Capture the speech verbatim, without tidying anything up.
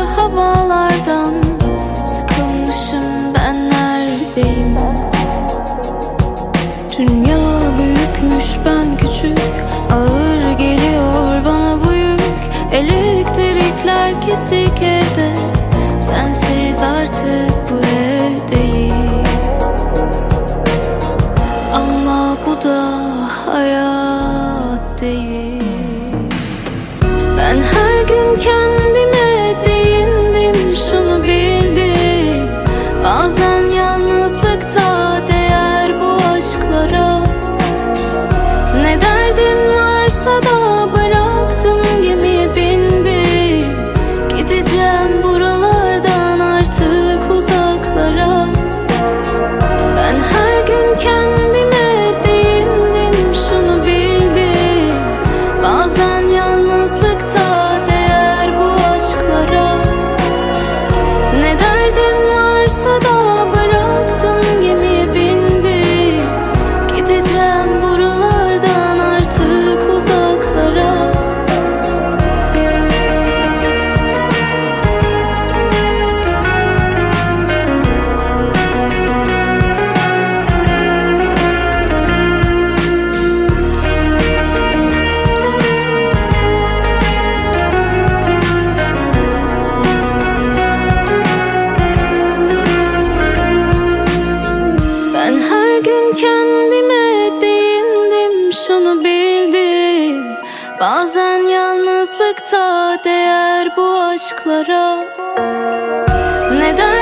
havalardan sıkılmışım, ben neredeyim? Dünya büyükmüş, ben küçük, ağır geliyor bana bu yük. Elektrikler kesik evde, sensiz artık bu ev değil. Ama bu da hayat değil. Ben her gün kendime değindim, şunu bildim: bazen yalnızlıkta değer bu aşklara. Ne derdin varsa da bıraktım, gemiye bindim. Gideceğim buralardan artık uzaklara. Ben her gün kendime değindim, şunu bildim: bazen yalnızlıkta değer bu aşklara. Ne derdin varsa da bıraktım, gemiye bindim. Gideceğim buralardan artık uzaklara. Ben her gün kendime değindim, şunu bildim: bazen yalnızlıkta değer bu aşklara. Ne der